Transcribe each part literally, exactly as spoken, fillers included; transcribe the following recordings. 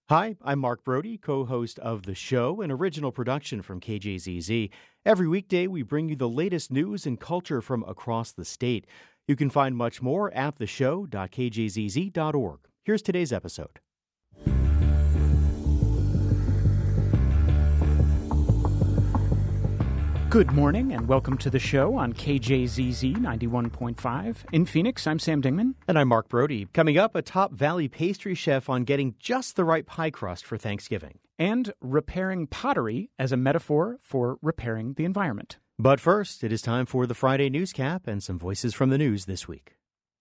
Hi, I'm Mark Brody, co-host of The Show, an original production from K J Z Z. Every weekday, we bring you the latest news and culture from across the state. You can find much more at the show dot k j z z dot org. Here's today's episode. Good morning and welcome to the show on K J Z Z ninety-one point five. In Phoenix, I'm Sam Dingman. And I'm Mark Brody. Coming up, a top Valley pastry chef on getting just the right pie crust for Thanksgiving. And repairing pottery as a metaphor for repairing the environment. But first, it is time for the Friday Newscap and some voices from the news this week.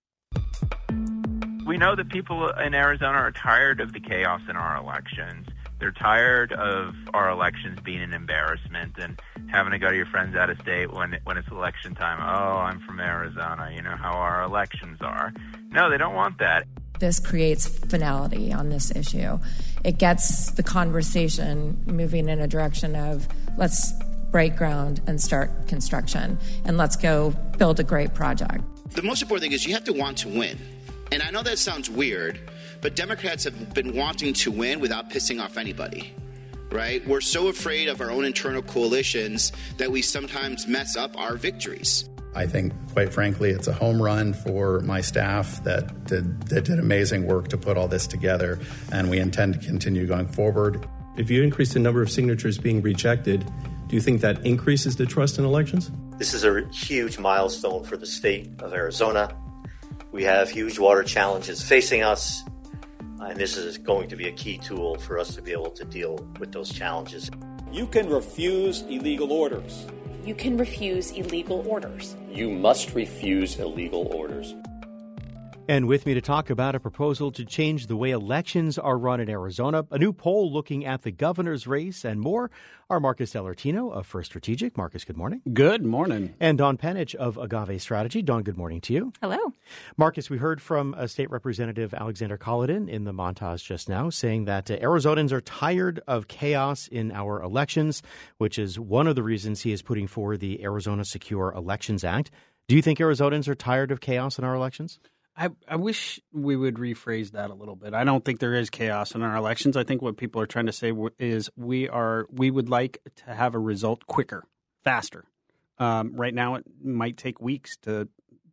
We know that people in Arizona are tired of the chaos in our elections. They're tired of our elections being an embarrassment and having to go to your friends out of state when when it's election time. Oh, I'm from Arizona. You know how our elections are. No, they don't want that. This creates finality on this issue. It gets the conversation moving in a direction of let's break ground and start construction and let's go build a great project. The most important thing is you have to want to win. And I know that sounds weird, but Democrats have been wanting to win without pissing off anybody, right? We're so afraid of our own internal coalitions that we sometimes mess up our victories. I think, quite frankly, it's a home run for my staff that did, that did amazing work to put all this together, and we intend to continue going forward. If you increase the number of signatures being rejected, do you think that increases the trust in elections? This is a huge milestone for the state of Arizona. We have huge water challenges facing us, and this is going to be a key tool for us to be able to deal with those challenges. You can refuse illegal orders. You can refuse illegal orders. You must refuse illegal orders. And with me to talk about a proposal to change the way elections are run in Arizona, a new poll looking at the governor's race and more, are Marcus Dellartino of First Strategic. Marcus, good morning. Good morning. And Dawn Penich of Agave Strategy. Dawn, good morning to you. Hello. Marcus, we heard from uh, State Representative Alexander Colladin in the montage just now saying that uh, Arizonans are tired of chaos in our elections, which is one of the reasons he is putting forward the Arizona Secure Elections Act. Do you think Arizonans are tired of chaos in our elections? I, I wish we would rephrase that a little bit. I don't think there is chaos in our elections. I think what people are trying to say is we are we would like to have a result quicker, faster. Um, right now, it might take weeks to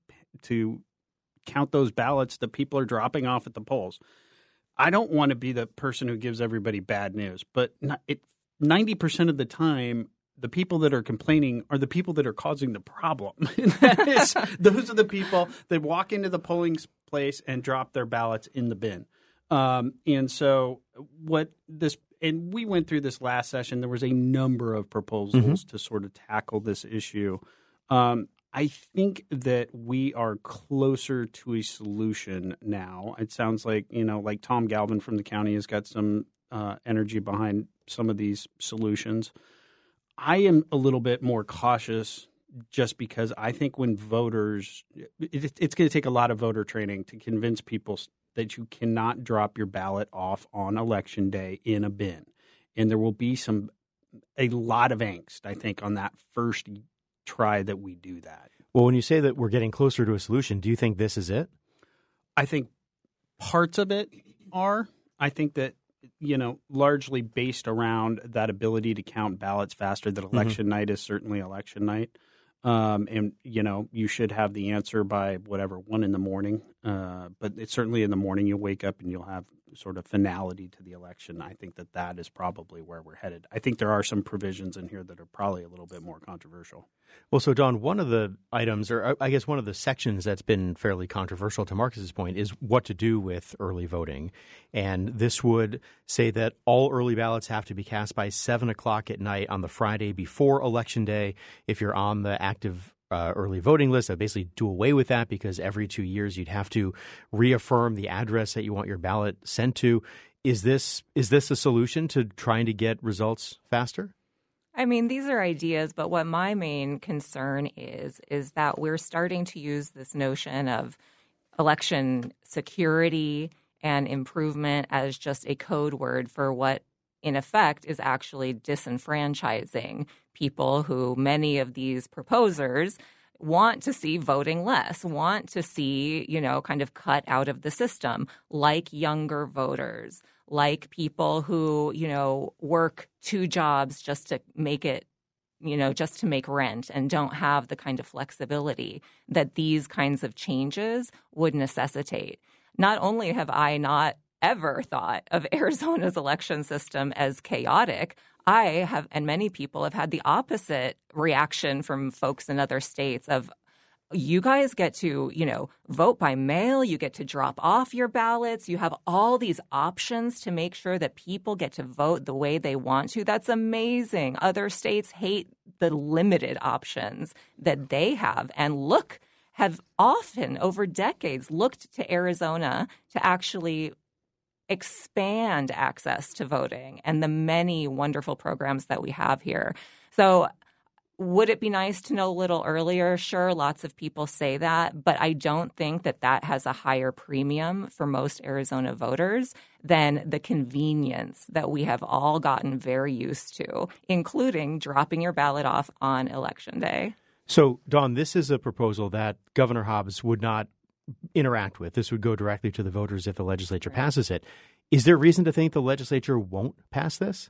to count those ballots that people are dropping off at the polls. I don't want to be the person who gives everybody bad news, but it, ninety percent of the time, the people that are complaining are the people that are causing the problem. That is, those are the people that walk into the polling place and drop their ballots in the bin. Um, and so what this – and we went through this last session. There was a number of proposals mm-hmm. to sort of tackle this issue. Um, I think that we are closer to a solution now. It sounds like, you know, like Tom Galvin from the county has got some uh, energy behind some of these solutions. I am a little bit more cautious just because I think when voters it, – it's going to take a lot of voter training to convince people that you cannot drop your ballot off on Election Day in a bin. And there will be some – a lot of angst, I think, on that first try that we do that. Well, when you say that we're getting closer to a solution, do you think this is it? I think parts of it are. I think that – you know, largely based around that ability to count ballots faster, that election mm-hmm. night is certainly election night. Um, and, you know, you should have the answer by whatever, one in the morning. Uh, but it's certainly in the morning you'll wake up and you'll have sort of finality to the election. I think that that is probably where we're headed. I think there are some provisions in here that are probably a little bit more controversial. Well, so, Dawn, one of the items, or I guess one of the sections that's been fairly controversial to Marcus's point is what to do with early voting. And this would say that all early ballots have to be cast by seven o'clock at night on the Friday before Election Day. If you're on the active Uh, early voting list, I basically do away with that because every two years you'd have to reaffirm the address that you want your ballot sent to. Is this is this a solution to trying to get results faster? I mean, these are ideas, but what my main concern is, is that we're starting to use this notion of election security and improvement as just a code word for what, in effect, is actually disenfranchising people who many of these proposers want to see voting less, want to see, you know, kind of cut out of the system, like younger voters, like people who, you know, work two jobs just to make it, you know, just to make rent and don't have the kind of flexibility that these kinds of changes would necessitate. Not only have I not ever thought of Arizona's election system as chaotic, I have, and many people have had the opposite reaction from folks in other states of, you guys get to, you know, vote by mail, you get to drop off your ballots, you have all these options to make sure that people get to vote the way they want to. That's amazing. Other states hate the limited options that they have. And look, have often over decades looked to Arizona to actually expand access to voting and the many wonderful programs that we have here. So would it be nice to know a little earlier? Sure, lots of people say that, but I don't think that that has a higher premium for most Arizona voters than the convenience that we have all gotten very used to, including dropping your ballot off on Election Day. So, Dawn, this is a proposal that Governor Hobbs would not interact with. This would go directly to the voters if the legislature passes it. Is there reason to think the legislature won't pass this?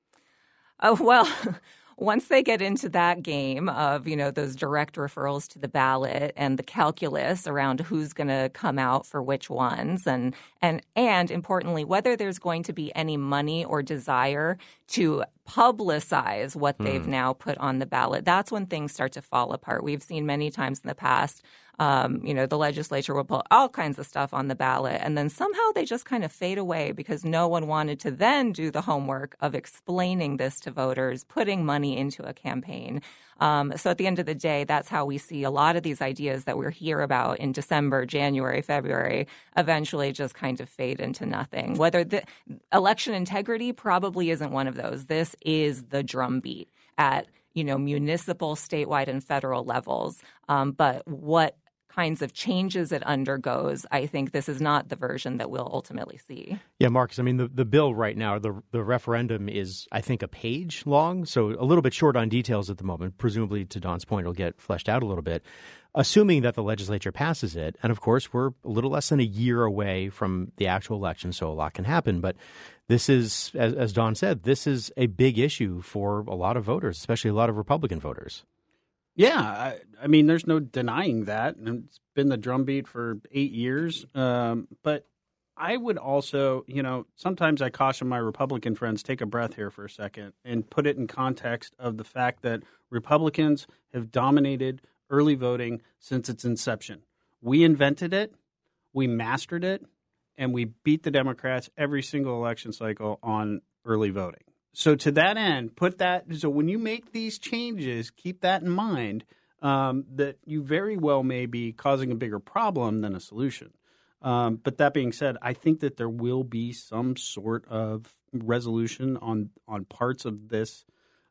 Oh, well, once they get into that game of, you know, those direct referrals to the ballot and the calculus around who's going to come out for which ones, and and and importantly, whether there's going to be any money or desire to publicize what mm. they've now put on the ballot, that's when things start to fall apart. We've seen many times in the past, um, you know, the legislature will put all kinds of stuff on the ballot, and then somehow they just kind of fade away because no one wanted to then do the homework of explaining this to voters, putting money into a campaign. Um, so at the end of the day, that's how we see a lot of these ideas that we hear about in December, January, February, eventually just kind of fade into nothing. Whether the election integrity probably isn't one of those. This is the drumbeat at, you know, municipal, statewide, and federal levels. Um, but what kinds of changes it undergoes, I think this is not the version that we'll ultimately see. Yeah, Marcus, I mean, the, the bill right now, the the referendum is, I think, a page long, so a little bit short on details at the moment. Presumably, to Dawn's point, it'll get fleshed out a little bit, assuming that the legislature passes it. And, of course, we're a little less than a year away from the actual election, so a lot can happen. But this is, as, as Dawn said, this is a big issue for a lot of voters, especially a lot of Republican voters. Yeah, I, I mean, there's no denying that. And it's been the drumbeat for eight years. Um, but I would also, you know, sometimes I caution my Republican friends, take a breath here for a second and put it in context of the fact that Republicans have dominated early voting since its inception. We invented it, we mastered it, and we beat the Democrats every single election cycle on early voting. So to that end, put that – so when you make these changes, keep that in mind, um, that you very well may be causing a bigger problem than a solution. Um, but that being said, I think that there will be some sort of resolution on, on parts of this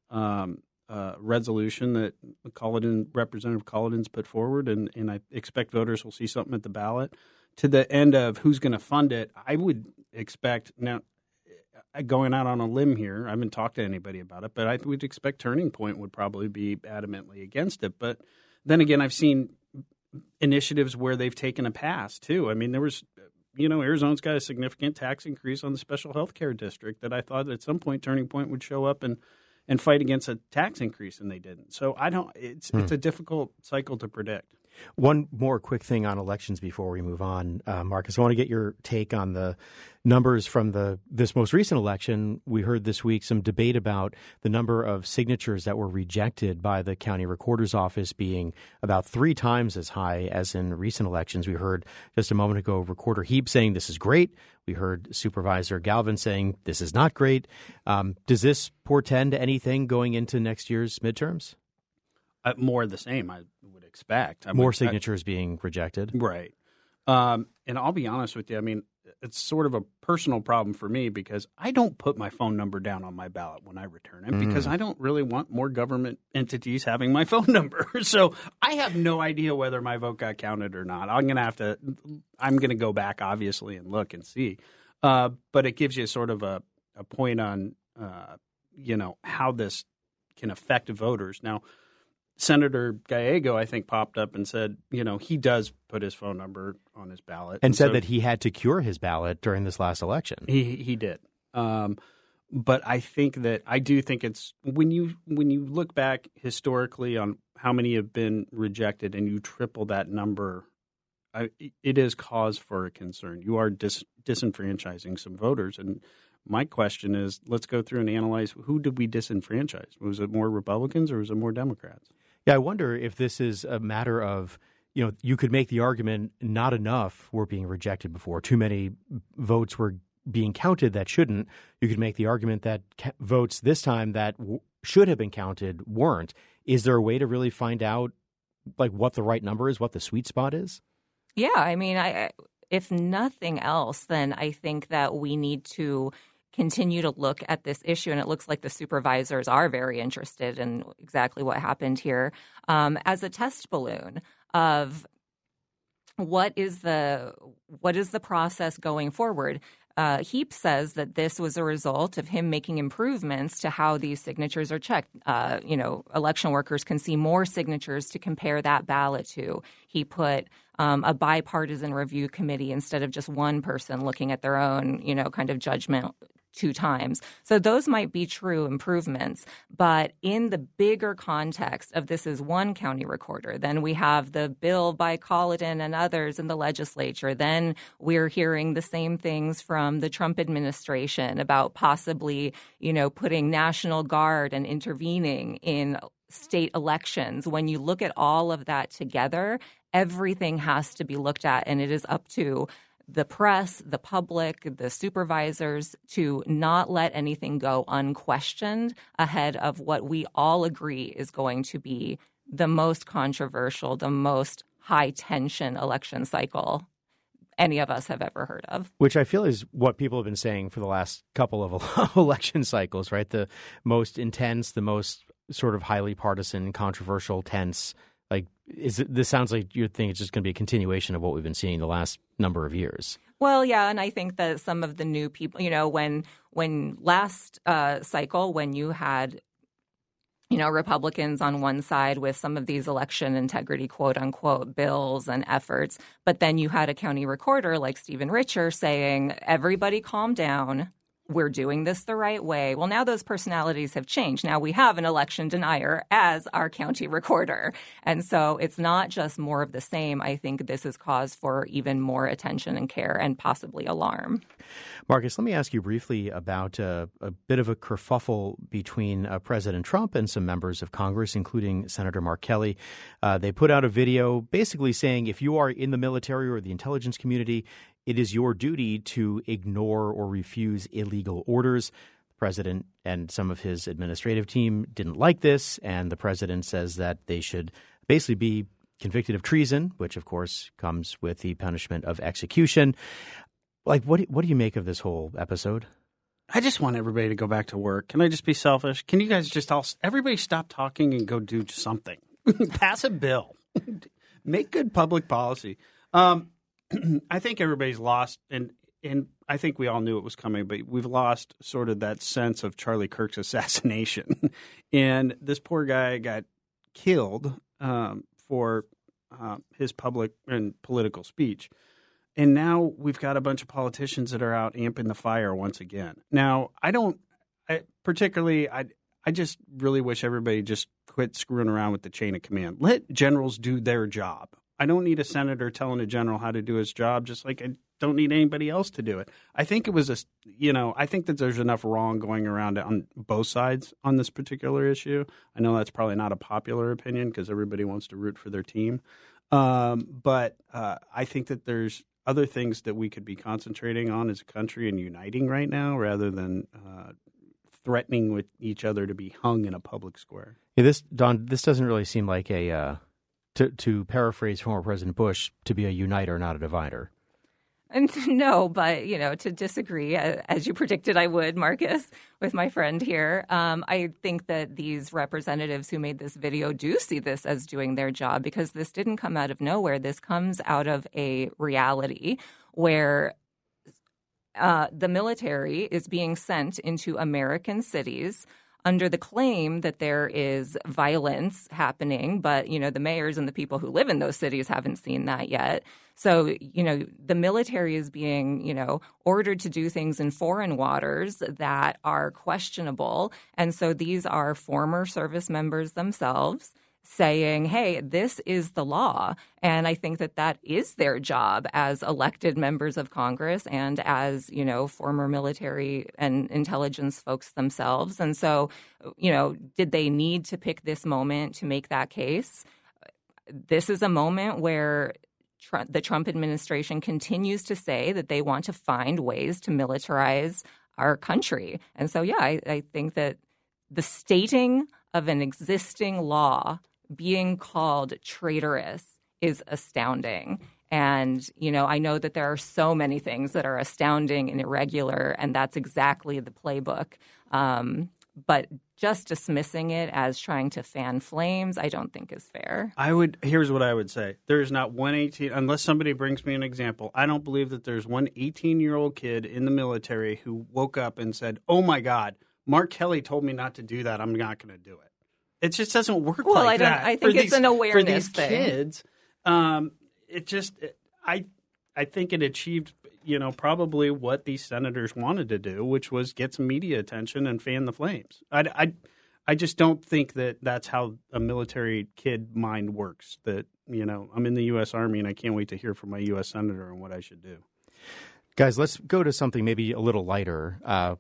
um, uh, resolution that Culloden, Representative Culloden's put forward, and, and I expect voters will see something at the ballot. To the end of who's going to fund it, I would expect – now. Going out on a limb here, I haven't talked to anybody about it, but I would expect Turning Point would probably be adamantly against it. But then again, I've seen initiatives where they've taken a pass, too. I mean, there was, you know, Arizona's got a significant tax increase on the special health care district that I thought at some point Turning Point would show up and, and fight against a tax increase, and they didn't. So I don't, it's, hmm. it's a difficult cycle to predict. One more quick thing on elections before we move on, uh, Marcus. I want to get your take on the numbers from the this most recent election. We heard this week some debate about the number of signatures that were rejected by the county recorder's office being about three times as high as in recent elections. We heard just a moment ago Recorder Heap saying this is great. We heard Supervisor Galvin saying this is not great. Um, does this portend anything going into next year's midterms? Uh, more of the same, I would expect. I more would, signatures I, being rejected. Right. Um, and I'll be honest with you. I mean, it's sort of a personal problem for me because I don't put my phone number down on my ballot when I return it mm. because I don't really want more government entities having my phone number. So I have no idea whether my vote got counted or not. I'm going to have to – I'm going to go back, obviously, and look and see. Uh, but it gives you sort of a, a point on, uh, you know, how this can affect voters. Now, Senator Gallego, I think, popped up and said, you know, he does put his phone number on his ballot. And, and said so that he had to cure his ballot during this last election. He he did. Um, but I think that I do think it's when you when you look back historically on how many have been rejected and you triple that number, I, it is cause for a concern. You are dis, disenfranchising some voters. And my question is, let's go through and analyze, who did we disenfranchise? Was it more Republicans or was it more Democrats? Yeah, I wonder if this is a matter of, you know, you could make the argument not enough were being rejected before. Too many votes were being counted that shouldn't. You could make the argument that ca- votes this time that w- should have been counted weren't. Is there a way to really find out, like, what the right number is, what the sweet spot is? Yeah, I mean, I, if nothing else, then I think that we need to continue to look at this issue, and it looks like the supervisors are very interested in exactly what happened here, um, as a test balloon of what is the what is the process going forward. Uh, Heap says that this was a result of him making improvements to how these signatures are checked. Uh, you know, election workers can see more signatures to compare that ballot to. He put um, a bipartisan review committee instead of just one person looking at their own, you know, kind of judgment two times. So those might be true improvements. But in the bigger context of this is one county recorder, then we have the bill by Colladin and others in the legislature. Then we're hearing the same things from the Trump administration about possibly, you know, putting National Guard and intervening in state elections. When you look at all of that together, everything has to be looked at, and it is up to the press, the public, the supervisors to not let anything go unquestioned ahead of what we all agree is going to be the most controversial, the most high-tension election cycle any of us have ever heard of. Which I feel is what people have been saying for the last couple of election cycles, right? The most intense, the most sort of highly partisan, controversial, tense. Like, is it, this sounds like you think it's just going to be a continuation of what we've been seeing the last number of years. Well, yeah, and I think that some of the new people, you know, when when last uh, cycle, when you had, you know, Republicans on one side with some of these election integrity, quote unquote, bills and efforts, but then you had a county recorder like Stephen Richer saying, everybody calm down. We're doing this the right way. Well, now those personalities have changed. Now we have an election denier as our county recorder. And so it's not just more of the same. I think this is cause for even more attention and care and possibly alarm. Marcus, let me ask you briefly about uh, a bit of a kerfuffle between uh, President Trump and some members of Congress, including Senator Mark Kelly. Uh, they put out a video basically saying if you are in the military or the intelligence community, it is your duty to ignore or refuse illegal orders. The president and some of his administrative team didn't like this, and the president says that they should basically be convicted of treason, which, of course, comes with the punishment of execution. Like, what do, what do you make of this whole episode? I just want everybody to go back to work. Can I just be selfish? Can you guys just all – everybody stop talking and go do something. Pass a bill. Make good public policy. Um I think everybody's lost, and and I think we all knew it was coming, but we've lost sort of that sense of Charlie Kirk's assassination. And this poor guy got killed um, for uh, his public and political speech. And now we've got a bunch of politicians that are out amping the fire once again. Now, I don't I, particularly I I just really wish everybody just quit screwing around with the chain of command. Let generals do their job. I don't need a senator telling a general how to do his job, just like I don't need anybody else to do it. I think it was a, you know, I think that there's enough wrong going around on both sides on this particular issue. I know that's probably not a popular opinion because everybody wants to root for their team. Um, but uh, I think that there's other things that we could be concentrating on as a country and uniting right now rather than uh, threatening with each other to be hung in a public square. Yeah, this, Don, this doesn't really seem like a... Uh... To, to paraphrase former President Bush, to be a uniter, not a divider. And no, but, you know, to disagree, as you predicted I would, Marcus, with my friend here, um, I think that these representatives who made this video do see this as doing their job because this didn't come out of nowhere. This comes out of a reality where uh, the military is being sent into American cities under the claim that there is violence happening, but, you know, the mayors and the people who live in those cities haven't seen that yet. So, you know, the military is being, you know, ordered to do things in foreign waters that are questionable. And so these are former service members themselves saying, hey, this is the law. And I think that that is their job as elected members of Congress and as, you know, former military and intelligence folks themselves. And so, you know, did they need to pick this moment to make that case? This is a moment where Trump, the Trump administration continues to say that they want to find ways to militarize our country. And so, yeah, I, I think that the stating of an existing law being called traitorous is astounding. And, you know, I know that there are so many things that are astounding and irregular, and that's exactly the playbook. Um, but just dismissing it as trying to fan flames, I don't think is fair. I would. Here's what I would say. There is not one eighteen, unless somebody brings me an example, I don't believe that there's one eighteen-year-old kid in the military who woke up and said, oh, my God, Mark Kelly told me not to do that. I'm not going to do it. It just doesn't work well, like I don't, that. I think for it's these, an awareness for these thing. kids. Um, it just, I, I think it achieved, you know, probably what these senators wanted to do, which was get some media attention and fan the flames. I, I, I just don't think that that's how a military kid mind works. That, you know, I'm in the U S Army and I can't wait to hear from my U S senator on what I should do. Guys, let's go to something maybe a little lighter. Uh,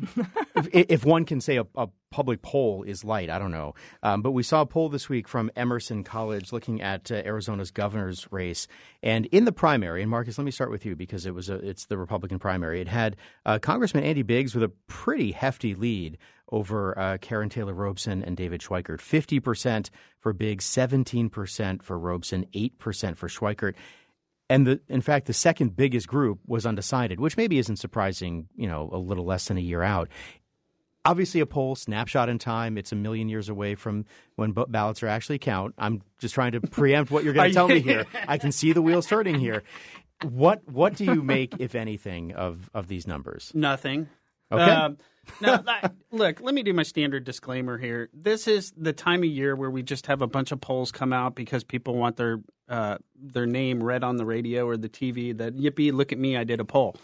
if, if one can say a, a public poll is light, I don't know. Um, but we saw a poll this week from Emerson College looking at uh, Arizona's governor's race. And in the primary, and Marcus, let me start with you because it was a, it's the Republican primary. It had uh, Congressman Andy Biggs with a pretty hefty lead over uh, Karen Taylor Robson and David Schweikert. fifty percent for Biggs, seventeen percent for Robson, eight percent for Schweikert. And the, in fact, the second biggest group was undecided, which maybe isn't surprising, you know, a little less than a year out. Obviously, a poll, snapshot in time. It's a million years away from when ballots are actually count. I'm just trying to preempt what you're going to tell me here. I can see the wheels turning here. What what do you make, if anything, of, of these numbers? Nothing. Okay. Um, now, that, look, let me do my standard disclaimer here. This is the time of year where we just have a bunch of polls come out because people want their uh, their name read on the radio or the T V that, yippee, look at me, I did a poll.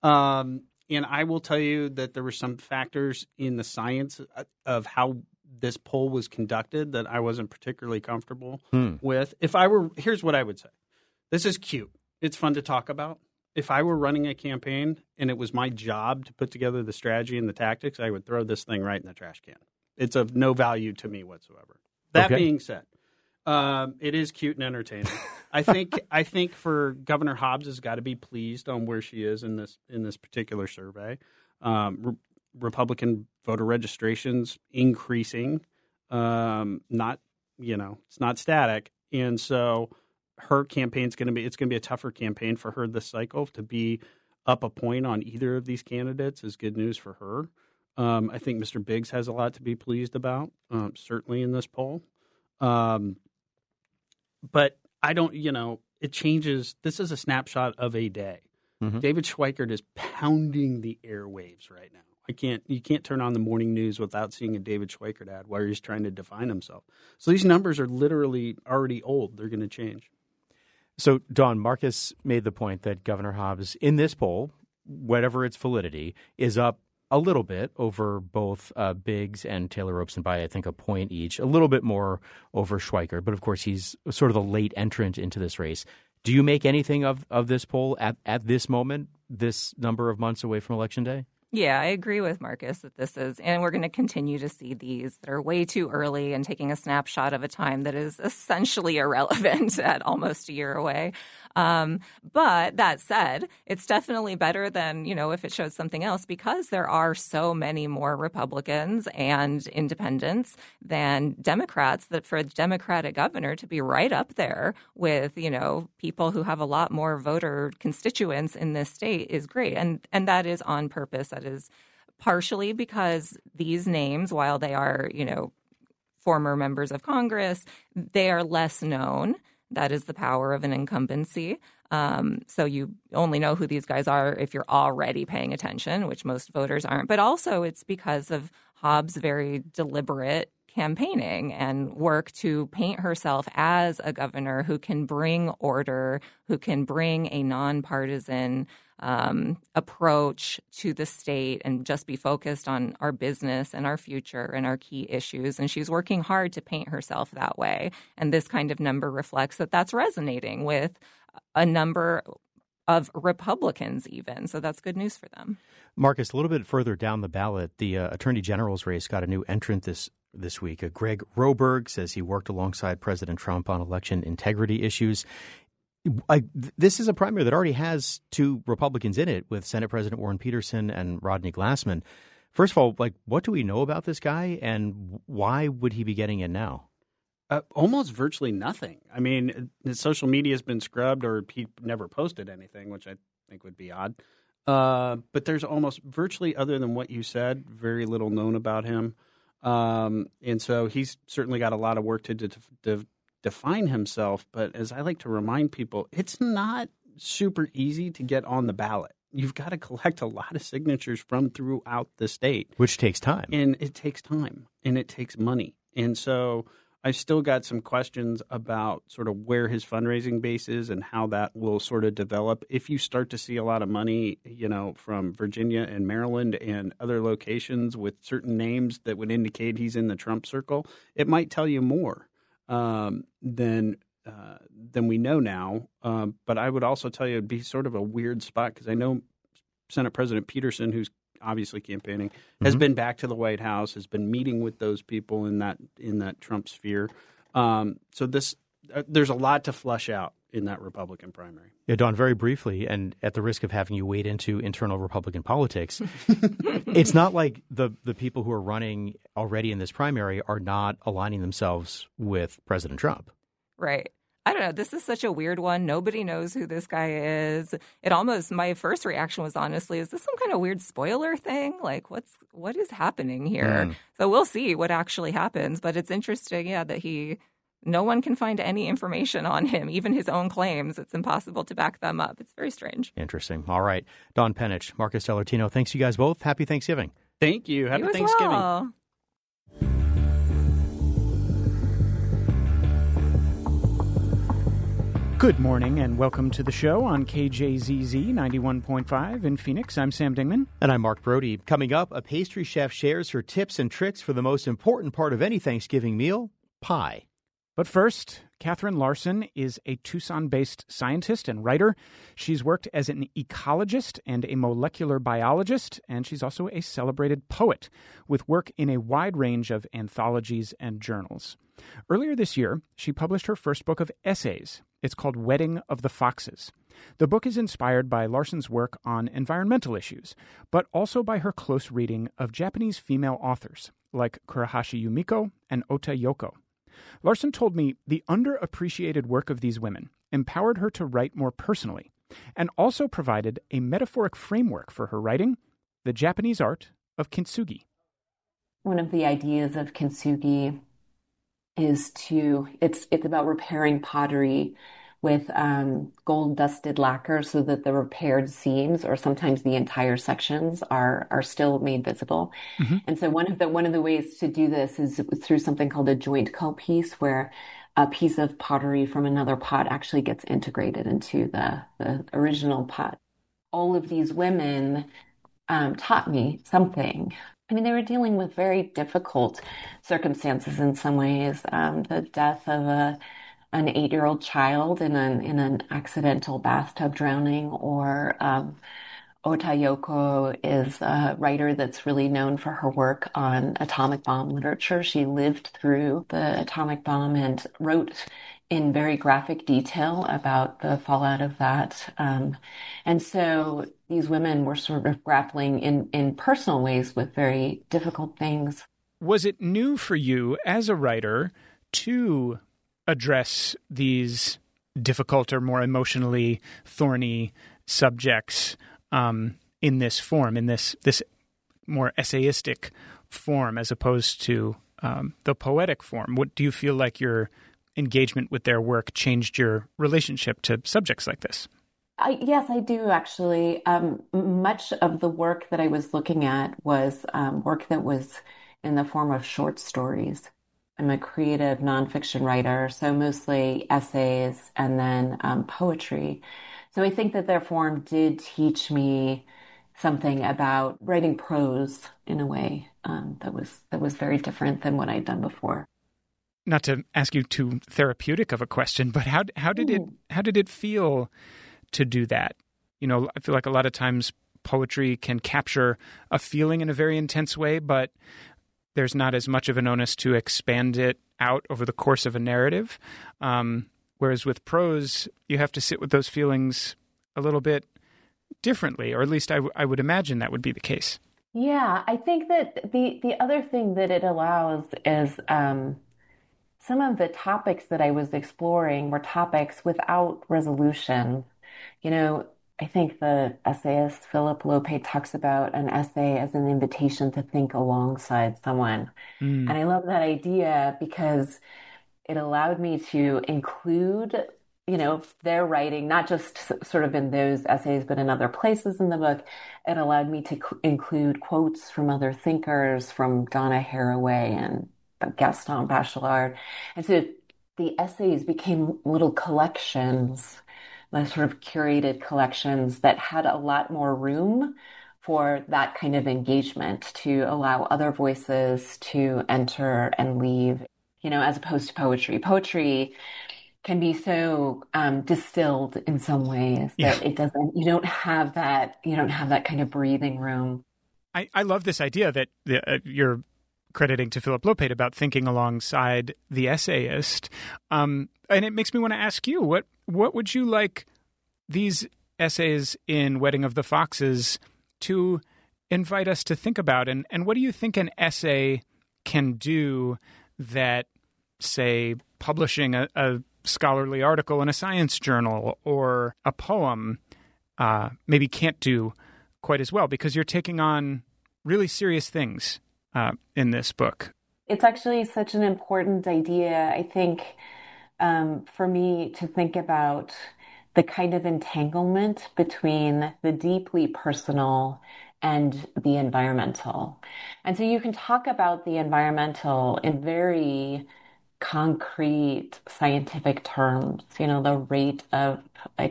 Um, and I will tell you that there were some factors in the science of how this poll was conducted that I wasn't particularly comfortable hmm. with. If I were, here's what I would say. This is cute. It's fun to talk about. If I were running a campaign and it was my job to put together the strategy and the tactics, I would throw this thing right in the trash can. It's of no value to me whatsoever. That okay. being said, um, it is cute and entertaining. I think I think for Governor Hobbs has got to be pleased on where she is in this in this particular survey. Um, Re- Republican voter registrations increasing, um, not you know it's not static, and so her campaign's going to be, it's going to be a tougher campaign for her this cycle. To be up a point on either of these candidates is good news for her. Um, I think Mister Biggs has a lot to be pleased about, um, certainly in this poll. Um, but I don't, you know, it changes. This is a snapshot of a day. Mm-hmm. David Schweikert is pounding the airwaves right now. I can't, you can't turn on the morning news without seeing a David Schweikert ad where he's trying to define himself. So these numbers are literally already old. They're going to change. So, Dawn, Marcus made the point that Governor Hobbs, in this poll, whatever its validity, is up a little bit over both uh, Biggs and Taylor Robson by, I think, a point each, a little bit more over Schweikert. But, of course, he's sort of the late entrant into this race. Do you make anything of, of this poll at, at this moment, this number of months away from Election Day? Yeah, I agree with Marcus that this is, and we're going to continue to see these that are way too early and taking a snapshot of a time that is essentially irrelevant at almost a year away. Um, but that said, it's definitely better than, you know, if it shows something else, because there are so many more Republicans and independents than Democrats, that for a Democratic governor to be right up there with, you know, people who have a lot more voter constituents in this state is great. And, and that is on purpose. That is partially because these names, while they are, you know, former members of Congress, they are less known That is the power of an incumbency. Um, so you only know who these guys are if you're already paying attention, which most voters aren't. But also it's because of Hobbs' very deliberate campaigning and work to paint herself as a governor who can bring order, who can bring a nonpartisan um, approach to the state and just be focused on our business and our future and our key issues. And she's working hard to paint herself that way. And this kind of number reflects that that's resonating with a number of Republicans even. So that's good news for them. Marcus, a little bit further down the ballot, the uh, Attorney General's race got a new entrant this this week. Uh, Greg Roberg says he worked alongside President Trump on election integrity issues. I, this is a primary that already has two Republicans in it, with Senate President Warren Peterson and Rodney Glassman. First of all, like, what do we know about this guy, and why would he be getting in now? Uh, almost virtually nothing. I mean, the social media has been scrubbed, or he never posted anything, which I think would be odd. Uh, but there's almost virtually, other than what you said, very little known about him. Um, and so he's certainly got a lot of work to, to, to define himself. But as I like to remind people, it's not super easy to get on the ballot. You've got to collect a lot of signatures from throughout the state. Which takes time. And it takes time, and it takes money. And so I've still got some questions about sort of where his fundraising base is and how that will sort of develop. If you start to see a lot of money, you know, from Virginia and Maryland and other locations with certain names that would indicate he's in the Trump circle, it might tell you more um, than uh, than we know now. Um, but I would also tell you it'd be sort of a weird spot, because I know Senate President Peterson, who's obviously campaigning, has mm-hmm. been back to the White House, has been meeting with those people in that in that Trump sphere. Um, so this uh, there's a lot to flush out in that Republican primary. Yeah, Dawn, very briefly, and at the risk of having you wade into internal Republican politics, it's not like the the people who are running already in this primary are not aligning themselves with President Trump. Right. I don't know. This is such a weird one. Nobody knows who this guy is. It almost, my first reaction was, honestly, is this some kind of weird spoiler thing? Like, what's what is happening here? Mm. So we'll see what actually happens. But it's interesting, yeah, that he, no one can find any information on him, even his own claims. It's impossible to back them up. It's very strange. Interesting. All right. Dawn Penich, Marcus Dellartino, thanks you guys both. Happy Thanksgiving. Thank you. Happy you Thanksgiving. Well. Good morning and welcome to the show on K J Z Z ninety-one point five in Phoenix. I'm Sam Dingman. And I'm Mark Brody. Coming up, a pastry chef shares her tips and tricks for the most important part of any Thanksgiving meal, pie. But first, Catherine Larson is a Tucson-based scientist and writer. She's worked as an ecologist and a molecular biologist, and she's also a celebrated poet with work in a wide range of anthologies and journals. Earlier this year, she published her first book of essays. It's called Wedding of the Foxes. The book is inspired by Larson's work on environmental issues, but also by her close reading of Japanese female authors like Kurahashi Yumiko and Ota Yoko. Larson told me the underappreciated work of these women empowered her to write more personally and also provided a metaphoric framework for her writing, the Japanese art of kintsugi. One of the ideas of kintsugi is to, it's it's about repairing pottery with um, gold-dusted lacquer so that the repaired seams, or sometimes the entire sections, are are still made visible. Mm-hmm. And so one of the one of the ways to do this is through something called a joint co-piece, where a piece of pottery from another pot actually gets integrated into the, the original pot. All of these women um, taught me something. I mean, they were dealing with very difficult circumstances in some ways. Um, the death of a an eight-year-old child in an in an accidental bathtub drowning, or um, Ota Yoko is a writer that's really known for her work on atomic bomb literature. She lived through the atomic bomb and wrote in very graphic detail about the fallout of that. Um, and so these women were sort of grappling in, in personal ways with very difficult things. Was it new for you as a writer to address these difficult or more emotionally thorny subjects um, in this form, in this this more essayistic form, as opposed to um, the poetic form? What do you feel like you're engagement with their work changed your relationship to subjects like this. I, yes, I do actually. Um, much of the work that I was looking at was um, work that was in the form of short stories. I'm a creative nonfiction writer, so mostly essays and then um, poetry. So I think that their form did teach me something about writing prose in a way um, that was that was very different than what I'd done before. Not to ask you too therapeutic of a question, but how how did it how did it feel to do that? You know, I feel like a lot of times poetry can capture a feeling in a very intense way, but there's not as much of an onus to expand it out over the course of a narrative. Um, whereas with prose, you have to sit with those feelings a little bit differently, or at least I, w- I would imagine that would be the case. Yeah, I think that the, the other thing that it allows is um, some of the topics that I was exploring were topics without resolution. You know, I think the essayist Philip Lope talks about an essay as an invitation to think alongside someone. Mm. And I love that idea because it allowed me to include, you know, their writing, not just sort of in those essays, but in other places in the book. It allowed me to cl- include quotes from other thinkers, from Donna Haraway and Gaston Bachelard. And so the essays became little collections, like sort of curated collections that had a lot more room for that kind of engagement to allow other voices to enter and leave, you know, as opposed to poetry. Poetry can be so um, distilled in some ways yeah. that it doesn't, you don't have that, you don't have that kind of breathing room. I, I love this idea that the, uh, you're crediting to Philip Lope about thinking alongside the essayist. Um, and it makes me want to ask you, what what would you like these essays in Wedding of the Foxes to invite us to think about? And, and what do you think an essay can do that, say, publishing a, a scholarly article in a science journal or a poem uh, maybe can't do quite as well? Because you're taking on really serious things uh, in this book. It's actually such an important idea, I think, um, for me to think about the kind of entanglement between the deeply personal and the environmental. And so you can talk about the environmental in very concrete scientific terms, you know, the rate of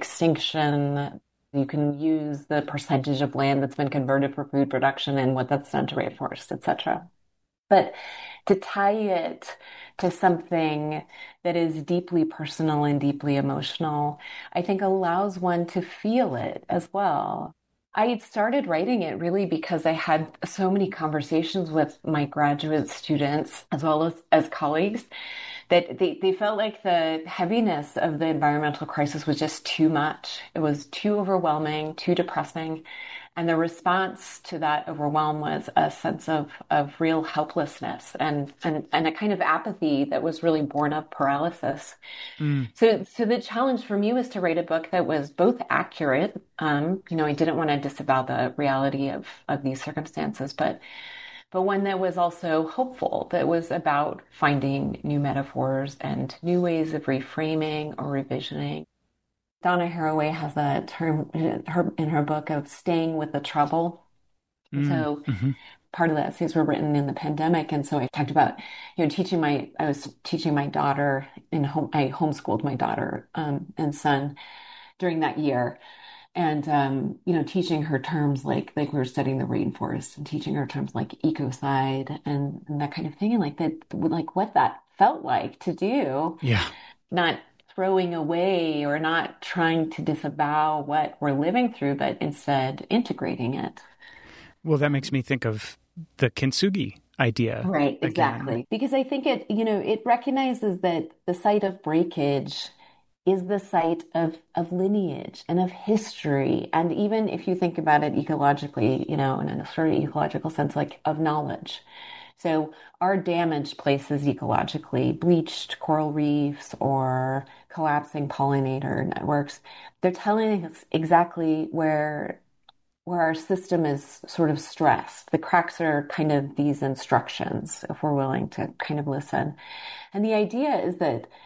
extinction. You can use the percentage of land that's been converted for food production and what that's done to rainforests, et cetera. But to tie it to something that is deeply personal and deeply emotional, I think allows one to feel it as well. I started writing it really because I had so many conversations with my graduate students as well as, as colleagues that they, they felt like the heaviness of the environmental crisis was just too much. It was too overwhelming, too depressing. And the response to that overwhelm was a sense of, of real helplessness and, and, and a kind of apathy that was really born of paralysis. Mm. So, so the challenge for me was to write a book that was both accurate. Um, you know, I didn't want to disavow the reality of, of these circumstances, but, but one that was also hopeful, that was about finding new metaphors and new ways of reframing or revisioning. Donna Haraway has a term in her, in her book of staying with the trouble. Mm, so mm-hmm. part of the essays were written in the pandemic. And so I talked about, you know, teaching my, I was teaching my daughter in home, I homeschooled my daughter um, and son during that year. And, um, you know, teaching her terms like, like we were studying the rainforest and teaching her terms like ecocide and, and that kind of thing. And like that, like what that felt like to do. Yeah. Not throwing away or not trying to disavow what we're living through, but instead integrating it. Well, that makes me think of the kintsugi idea. Right, again. Exactly. Because I think it, you know, it recognizes that the site of breakage is the site of, of lineage and of history. And even if you think about it ecologically, you know, in a sort of ecological sense, like of knowledge. So our damaged places ecologically, bleached coral reefs or collapsing pollinator networks, they're telling us exactly where where our system is sort of stressed. The cracks are kind of these instructions, if we're willing to kind of listen. And the idea is that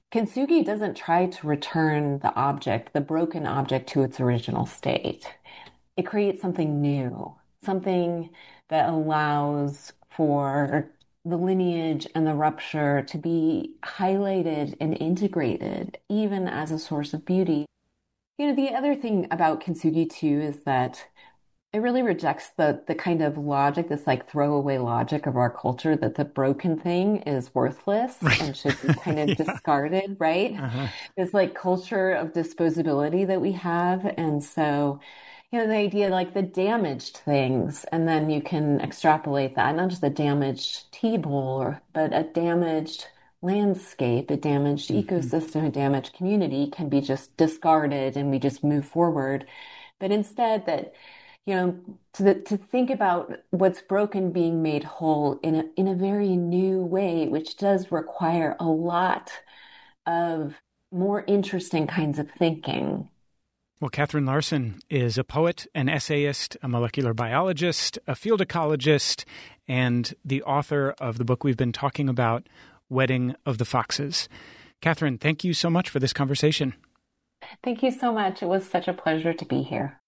kintsugi doesn't try to return the object, the broken object, to its original state. It creates something new, something that allows for the lineage and the rupture to be highlighted and integrated, even as a source of beauty. You know, the other thing about kintsugi, too, is that it really rejects the the kind of logic, this like throwaway logic of our culture that the broken thing is worthless right. and should be kind of yeah. discarded, right? Uh-huh. This like culture of disposability that we have. And so, you know, the idea like the damaged things, and then you can extrapolate that, not just a damaged tea bowl, but a damaged landscape, a damaged mm-hmm. ecosystem, a damaged community can be just discarded and we just move forward. But instead that, you know, to the, to think about what's broken being made whole in a in a very new way, which does require a lot of more interesting kinds of thinking. Well, Kathryn Larson is a poet, an essayist, a molecular biologist, a field ecologist, and the author of the book we've been talking about, Wedding of the Foxes. Kathryn, thank you so much for this conversation. Thank you so much. It was such a pleasure to be here.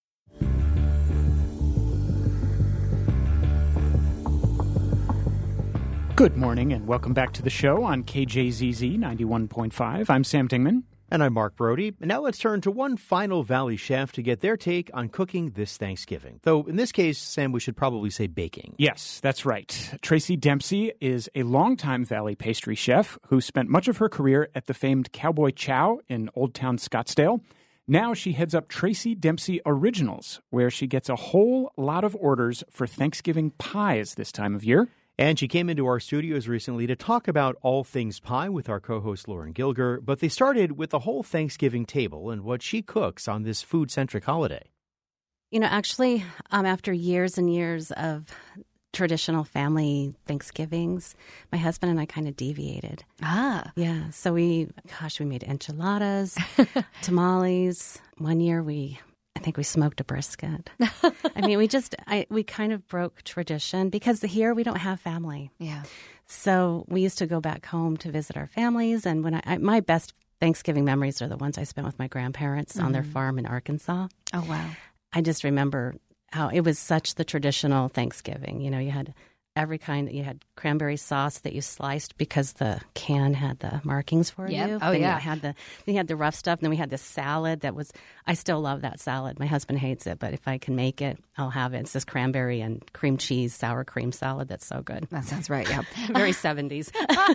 Good morning and welcome back to the show on K J Z Z ninety-one point five. I'm Sam Dingman. And I'm Mark Brody. And now let's turn to one final Valley chef to get their take on cooking this Thanksgiving. Though in this case, Sam, we should probably say baking. Yes, that's right. Tracy Dempsey is a longtime Valley pastry chef who spent much of her career at the famed Cowboy Chow in Old Town Scottsdale. Now she heads up Tracy Dempsey Originals, where she gets a whole lot of orders for Thanksgiving pies this time of year. And she came into our studios recently to talk about all things pie with our co-host Lauren Gilger, but they started with the whole Thanksgiving table and what she cooks on this food-centric holiday. You know, actually, um, after years and years of traditional family Thanksgivings, my husband and I kind of deviated. Ah. Yeah, so we, gosh, we made enchiladas, tamales. One year we... I think we smoked a brisket. I mean, we just, I, we kind of broke tradition because here we don't have family. Yeah. So we used to go back home to visit our families. And when I, I my best Thanksgiving memories are the ones I spent with my grandparents mm-hmm. on their farm in Arkansas. Oh, wow. I just remember how it was such the traditional Thanksgiving. You know, you had every kind. You had cranberry sauce that you sliced because the can had the markings for yep. you. Oh, then yeah. You had the, then you had the rough stuff. And then we had the salad that was, I still love that salad. My husband hates it, but if I can make it, I'll have it. It's this cranberry and cream cheese, sour cream salad that's so good. That sounds right, yeah. Very seventies.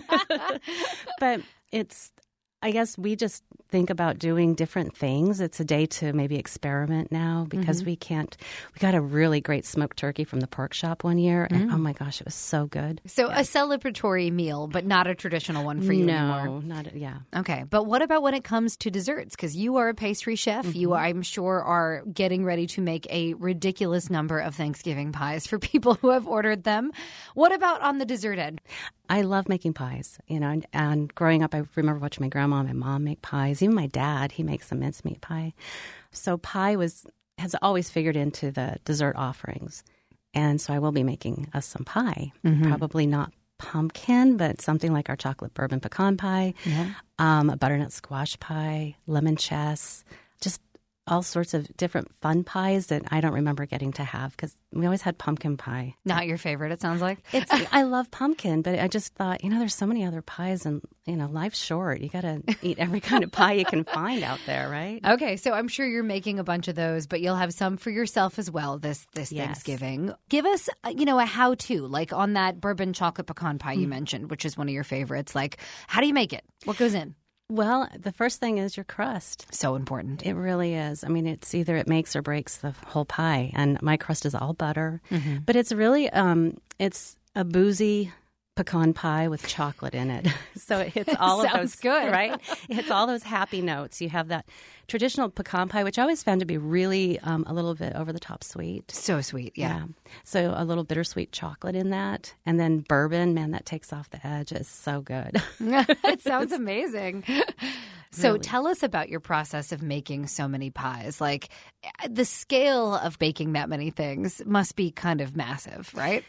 But it's, I guess we just think about doing different things. It's a day to maybe experiment now because mm-hmm. we can't. We got a really great smoked turkey from the pork shop one year, and mm. oh my gosh, it was so good. So yeah. a celebratory meal, but not a traditional one for you no, anymore. No, not a, yeah. Okay, but what about when it comes to desserts? Because you are a pastry chef. Mm-hmm. You, I'm sure, are getting ready to make a ridiculous number of Thanksgiving pies for people who have ordered them. What about on the dessert end? I love making pies, you know, and, and growing up, I remember watching my grandma and my mom make pies. Even my dad, he makes a mincemeat pie. So pie was has always figured into the dessert offerings. And so I will be making us some pie. Mm-hmm. Probably not pumpkin, but something like our chocolate bourbon pecan pie, yeah. um, a butternut squash pie, lemon chess, just all sorts of different fun pies that I don't remember getting to have because we always had pumpkin pie. Not your favorite, it sounds like. It's I love pumpkin, but I just thought, you know, there's so many other pies and, you know, life's short. You got to eat every kind of pie you can find out there, right? Okay, so I'm sure you're making a bunch of those, but you'll have some for yourself as well this this yes. Thanksgiving. Give us, you know, a how-to, like on that bourbon chocolate pecan pie mm. you mentioned, which is one of your favorites. Like, how do you make it? What goes in? Well, the first thing is your crust. So important. It really is. I mean, it's either it makes or breaks the whole pie. And my crust is all butter. Mm-hmm. But it's really, um, it's a boozy pecan pie with chocolate in it. So it hits all of those, good. Right? It hits all those happy notes. You have that traditional pecan pie, which I always found to be really um, a little bit over the top sweet. So sweet, yeah. yeah. So a little bittersweet chocolate in that. And then bourbon, man, that takes off the edge. It's so good. It sounds amazing. So really. Tell us about your process of making so many pies. Like the scale of baking that many things must be kind of massive, right?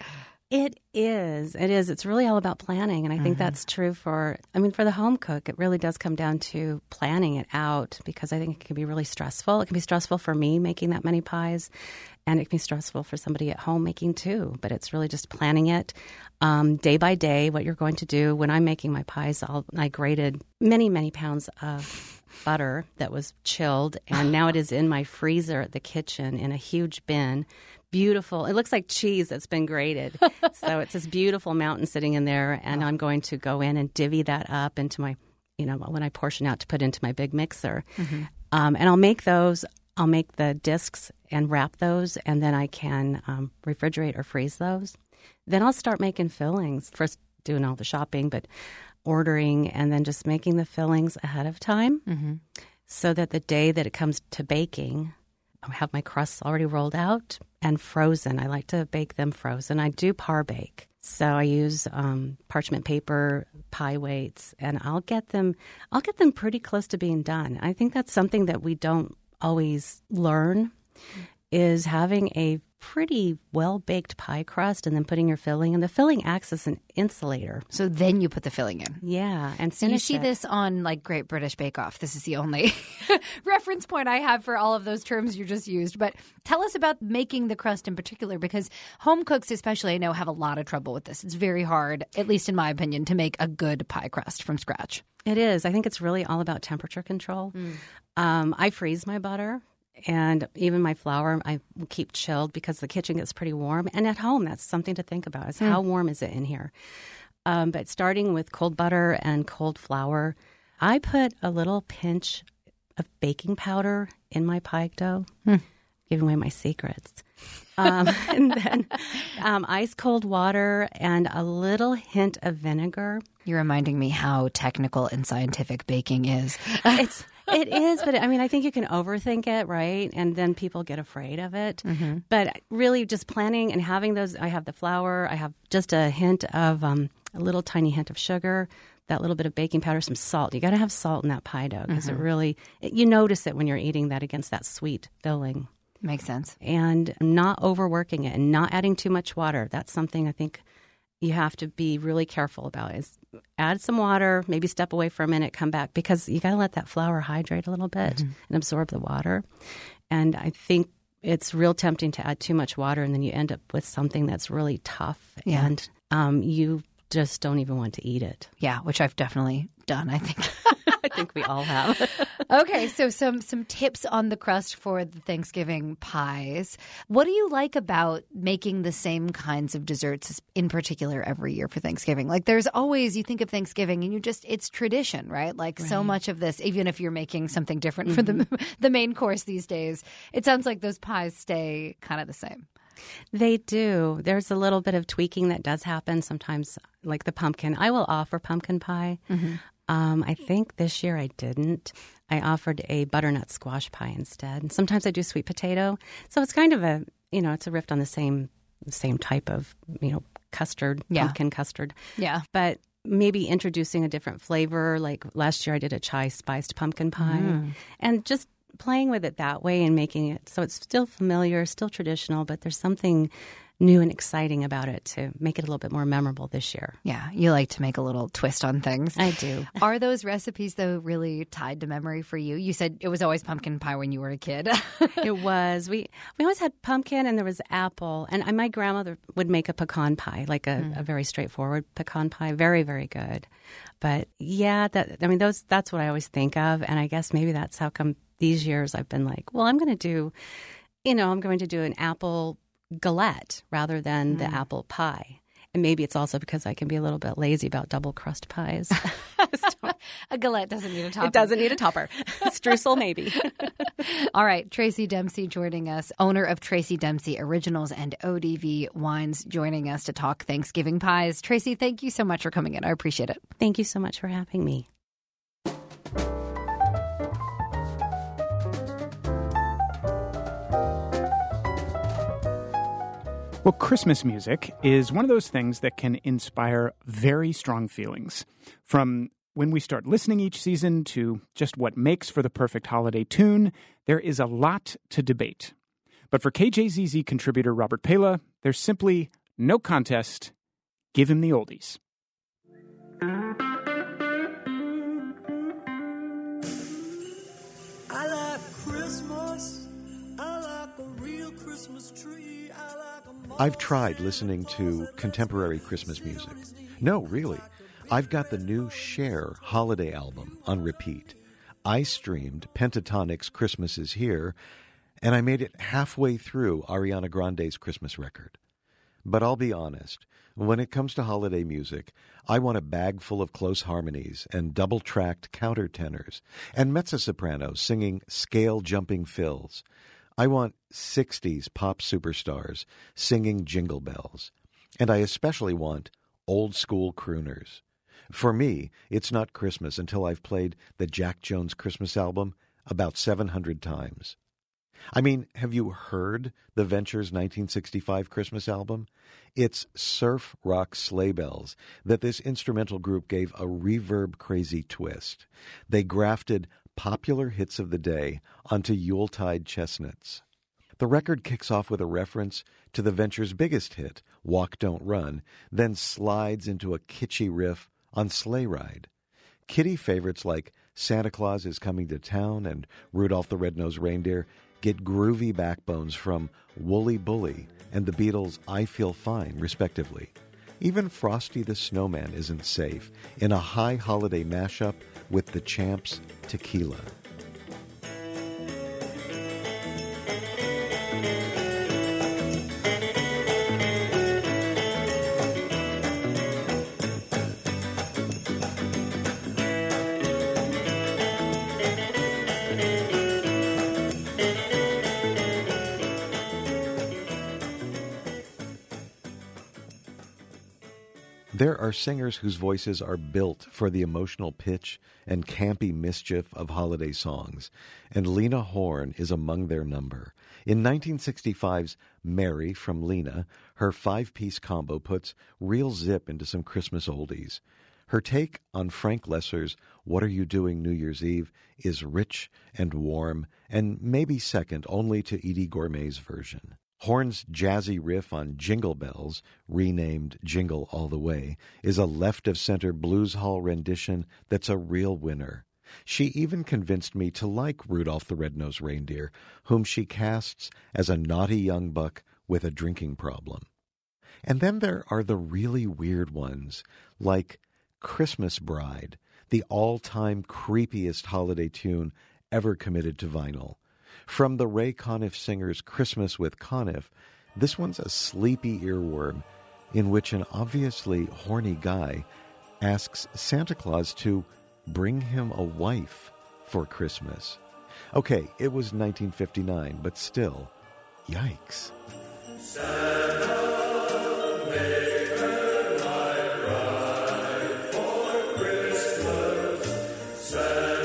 It is. It is. It's really all about planning. And I think mm-hmm. that's true for, I mean, for the home cook, it really does come down to planning it out because I think it can be really stressful. It can be stressful for me making that many pies, and it can be stressful for somebody at home making too. But it's really just planning it um, day by day, what you're going to do. When I'm making my pies, I'll, I grated many, many pounds of butter that was chilled, and now it is in my freezer at the kitchen in a huge bin. Beautiful. It looks like cheese that's been grated. So it's this beautiful mountain sitting in there, and I'm going to go in and divvy that up into my, you know, when I portion out to put into my big mixer. Mm-hmm. Um, and I'll make those, I'll make the discs and wrap those, and then I can um, refrigerate or freeze those. Then I'll start making fillings. First doing all the shopping, but ordering and then just making the fillings ahead of time mm-hmm. so that the day that it comes to baking, I have my crusts already rolled out and frozen. I like to bake them frozen. I do par bake. So I use um, parchment paper, pie weights, and I'll get them I'll get them pretty close to being done. I think that's something that we don't always learn is having a pretty well-baked pie crust and then putting your filling. And the filling acts as an insulator. So then you put the filling in. Yeah. And so you see it. This on like Great British Bake Off. This is the only reference point I have for all of those terms you just used. But tell us about making the crust in particular, because home cooks especially, I know, have a lot of trouble with this. It's very hard, at least in my opinion, to make a good pie crust from scratch. It is. I think it's really all about temperature control. Mm. Um, I freeze my butter. And even my flour, I keep chilled because the kitchen gets pretty warm. And at home, that's something to think about is mm. how warm is it in here? Um, but starting with cold butter and cold flour, I put a little pinch of baking powder in my pie dough, mm. giving away my secrets. Um, and then um, ice cold water and a little hint of vinegar. You're reminding me how technical and scientific baking is. It's It is, but I mean, I think you can overthink it, right? And then people get afraid of it. Mm-hmm. But really just planning and having those, I have the flour, I have just a hint of, um, a little tiny hint of sugar, that little bit of baking powder, some salt. You got to have salt in that pie dough because mm-hmm. it really, it, you notice it when you're eating that against that sweet filling. Makes sense. And not overworking it and not adding too much water. That's something I think you have to be really careful about is add some water, maybe step away for a minute, come back, because you got to let that flour hydrate a little bit mm-hmm. and absorb the water. And I think it's real tempting to add too much water, and then you end up with something that's really tough, yeah. and um, you just don't even want to eat it. Yeah, which I've definitely done, I think. I think we all have. Okay, so some some tips on the crust for the Thanksgiving pies. What do you like about making the same kinds of desserts in particular every year for Thanksgiving? Like there's always, you think of Thanksgiving and you just, it's tradition, right? Like right. so much of this, even if you're making something different mm-hmm. for the the main course these days, it sounds like those pies stay kind of the same. They do. There's a little bit of tweaking that does happen sometimes, like the pumpkin. I will offer pumpkin pie. Mm-hmm. Um, I think this year I didn't. I offered a butternut squash pie instead. And sometimes I do sweet potato. So it's kind of a, you know, it's a riff on the same same type of, you know, custard, yeah. pumpkin custard. Yeah. But maybe introducing a different flavor. Like last year I did a chai spiced pumpkin pie. Mm. And just playing with it that way and making it so it's still familiar, still traditional, but there's something new and exciting about it to make it a little bit more memorable this year. Yeah, you like to make a little twist on things. I do. Are those recipes, though, really tied to memory for you? You said it was always pumpkin pie when you were a kid. It was. We we always had pumpkin and there was apple. And I, my grandmother would make a pecan pie, like a, mm. a very straightforward pecan pie. Very, very good. But yeah, that I mean, those that's what I always think of. And I guess maybe that's how come these years I've been like, well, I'm going to do, you know, I'm going to do an apple galette rather than mm. the apple pie. And maybe it's also because I can be a little bit lazy about double crust pies. A galette doesn't need a topper. It doesn't need a topper. Streusel, maybe. All right. Tracy Dempsey joining us, owner of Tracy Dempsey Originals and O D V Wines, joining us to talk Thanksgiving pies. Tracy, thank you so much for coming in. I appreciate it. Thank you so much for having me. Well, Christmas music is one of those things that can inspire very strong feelings. From when we start listening each season to just what makes for the perfect holiday tune, there is a lot to debate. But for K J Z Z contributor Robert Pela, there's simply no contest, give him the oldies. I like Christmas. I like a real Christmas tree. I like a I've tried listening to contemporary Christmas music. No, really. I've got the new Cher holiday album on repeat. I streamed Pentatonic's Christmas Is Here, and I made it halfway through Ariana Grande's Christmas record. But I'll be honest, when it comes to holiday music, I want a bag full of close harmonies and double-tracked countertenors and mezzo-sopranos singing scale-jumping fills. I want sixties pop superstars singing Jingle Bells. And I especially want old-school crooners. For me, it's not Christmas until I've played the Jack Jones Christmas album about seven hundred times. I mean, have you heard the Ventures nineteen sixty-five Christmas album? It's surf rock sleigh bells that this instrumental group gave a reverb-crazy twist. They grafted popular hits of the day onto Yuletide chestnuts. The record kicks off with a reference to the Ventures' biggest hit, Walk, Don't Run, then slides into a kitschy riff on Sleigh Ride. Kiddie favorites like Santa Claus is Coming to Town and Rudolph the Red-Nosed Reindeer get groovy backbones from Wooly Bully and the Beatles' I Feel Fine, respectively. Even Frosty the Snowman isn't safe in a high holiday mashup with the Champs' Tequila. There are singers whose voices are built for the emotional pitch and campy mischief of holiday songs, and Lena Horne is among their number. In nineteen sixty-five's Mary from Lena, her five-piece combo puts real zip into some Christmas oldies. Her take on Frank Lesser's What Are You Doing New Year's Eve is rich and warm, and maybe second only to Edie Gourmet's version. Horne's jazzy riff on Jingle Bells, renamed Jingle All the Way, is a left-of-center blues hall rendition that's a real winner. She even convinced me to like Rudolph the Red-Nosed Reindeer, whom she casts as a naughty young buck with a drinking problem. And then there are the really weird ones, like Christmas Bride, the all-time creepiest holiday tune ever committed to vinyl. From the Ray Conniff singer's Christmas with Conniff, this one's a sleepy earworm in which an obviously horny guy asks Santa Claus to bring him a wife for Christmas. Okay, it was nineteen fifty-nine, but still, yikes. Santa, make her my bride for Christmas. Santa.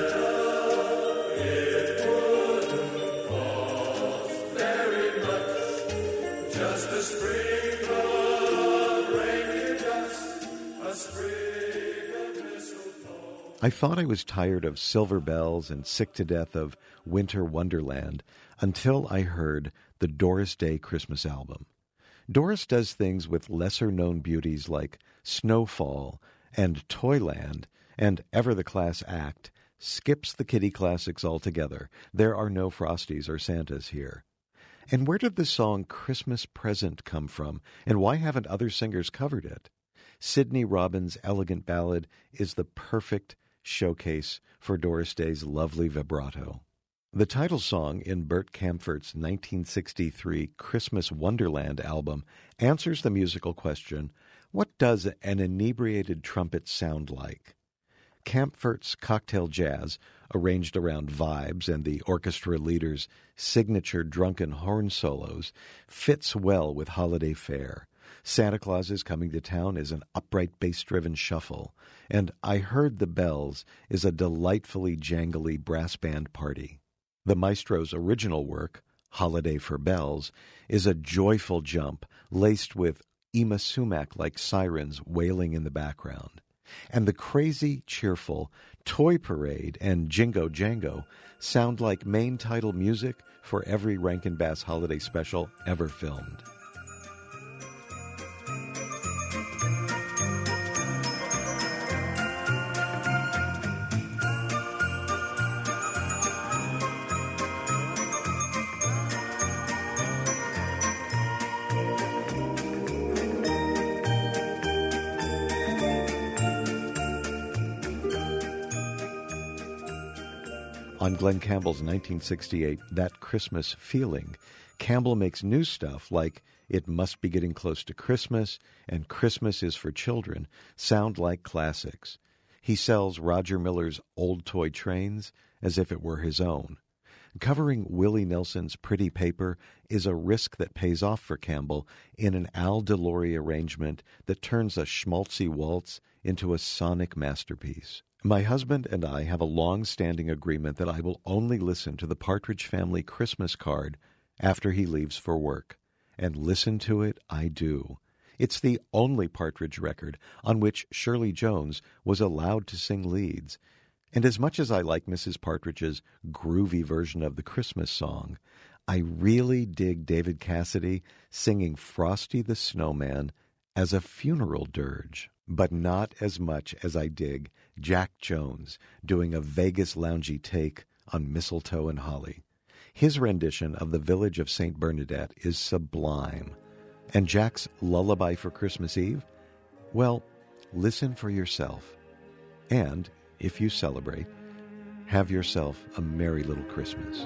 I thought I was tired of Silver Bells and sick to death of Winter Wonderland until I heard the Doris Day Christmas album. Doris does things with lesser-known beauties like Snowfall and Toyland, and Ever the Class Act skips the kiddie classics altogether. There are no Frosties or Santas here. And where did the song Christmas Present come from, and why haven't other singers covered it? Sidney Robbins' elegant ballad is the perfect showcase for Doris Day's lovely vibrato. The title song in Bert Kaempfert's nineteen sixty-three Christmas Wonderland album answers the musical question, what does an inebriated trumpet sound like? Kaempfert's cocktail jazz, arranged around vibes and the orchestra leader's signature drunken horn solos, fits well with holiday fare. Santa Claus is Coming to Town is an upright bass-driven shuffle, and I Heard the Bells is a delightfully jangly brass band party. The maestro's original work, Holiday for Bells, is a joyful jump laced with Yma Sumac-like sirens wailing in the background. And the crazy, cheerful Toy Parade and Jingo Jango sound like main title music for every Rankin Bass holiday special ever filmed. On Glenn Campbell's nineteen sixty-eight That Christmas Feeling, Campbell makes new stuff like It Must Be Getting Close to Christmas and Christmas is for Children sound like classics. He sells Roger Miller's Old Toy Trains as if it were his own. Covering Willie Nelson's Pretty Paper is a risk that pays off for Campbell in an Al DeLory arrangement that turns a schmaltzy waltz into a sonic masterpiece. My husband and I have a long-standing agreement that I will only listen to the Partridge Family Christmas card after he leaves for work. And listen to it I do. It's the only Partridge record on which Shirley Jones was allowed to sing leads. And as much as I like Missus Partridge's groovy version of the Christmas song, I really dig David Cassidy singing Frosty the Snowman as a funeral dirge, but not as much as I dig Jack Jones doing a Vegas loungy take on Mistletoe and Holly. His rendition of the Village of Saint Bernadette is sublime. And Jack's Lullaby for Christmas Eve? Well, listen for yourself. And if you celebrate, have yourself a merry little Christmas.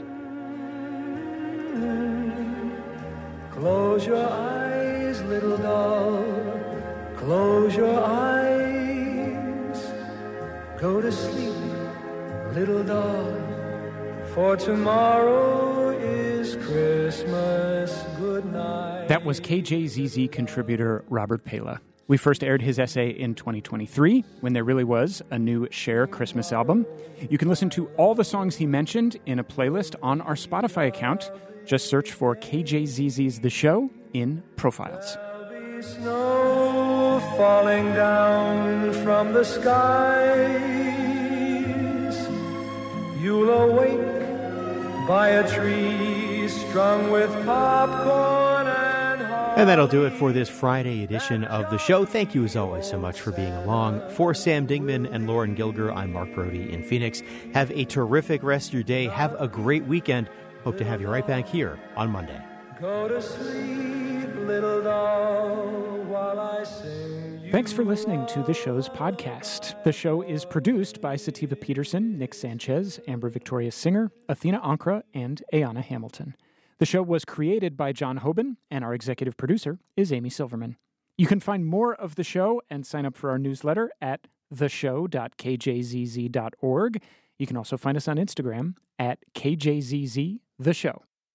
Close your eyes, little doll. Close your eyes. Go to sleep, little doll. For tomorrow is Christmas. Good night. That was K J Z Z contributor Robert Pala. We first aired his essay in twenty twenty-three, when there really was a new Cher Christmas album. You can listen to all the songs he mentioned in a playlist on our Spotify account. Just search for K J Z Z's The Show in Profiles. There'll be snow falling down from the skies. You'll awake by a tree strung with popcorn and And that'll do it for this Friday edition of the show. Thank you as always so much for being along. For Sam Dingman and Lauren Gilger, I'm Mark Brody in Phoenix. Have a terrific rest of your day. Have a great weekend. Hope to have you right back here on Monday. Go to sleep, little doll, while I sing you. Thanks for listening to the show's podcast. The show is produced by Sativa Peterson, Nick Sanchez, Amber Victoria Singer, Athena Ankra, and Ayana Hamilton. The show was created by John Hoban, and our executive producer is Amy Silverman. You can find more of the show and sign up for our newsletter at the show dot k j z z dot org. You can also find us on Instagram at K J Z Z The Show.